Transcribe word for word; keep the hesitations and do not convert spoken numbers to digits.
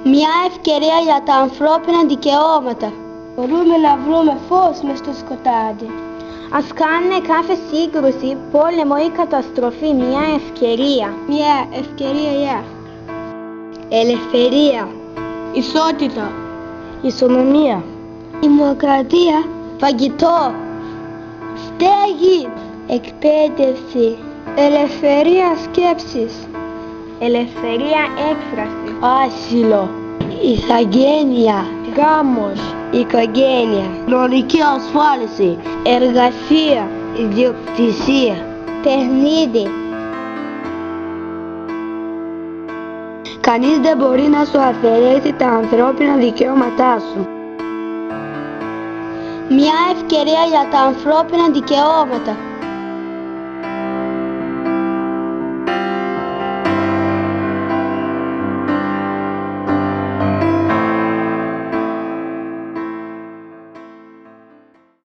Μια ευκαιρία για τα ανθρώπινα δικαιώματα. Μπορούμε να βρούμε φως μες στο σκοτάδι. Ας κάνουμε κάθε σύγκρουση, πόλεμο ή καταστροφή μια ευκαιρία. Μια ευκαιρία για ελευθερία, ισότητα, ισονομία, δημοκρατία, φαγητό, στέγη, εκπαίδευση, ελευθερία σκέψης, ελευθερία έκφρασης, άσυλο, ηθαγένεια, γάμος, οικογένεια, κοινωνική ασφάλιση, εργασία, ιδιοκτησία, παιχνίδι. Κανείς δεν μπορεί να σου αφαιρέσει τα ανθρώπινα δικαιώματά σου. Μια ευκαιρία για τα ανθρώπινα δικαιώματα.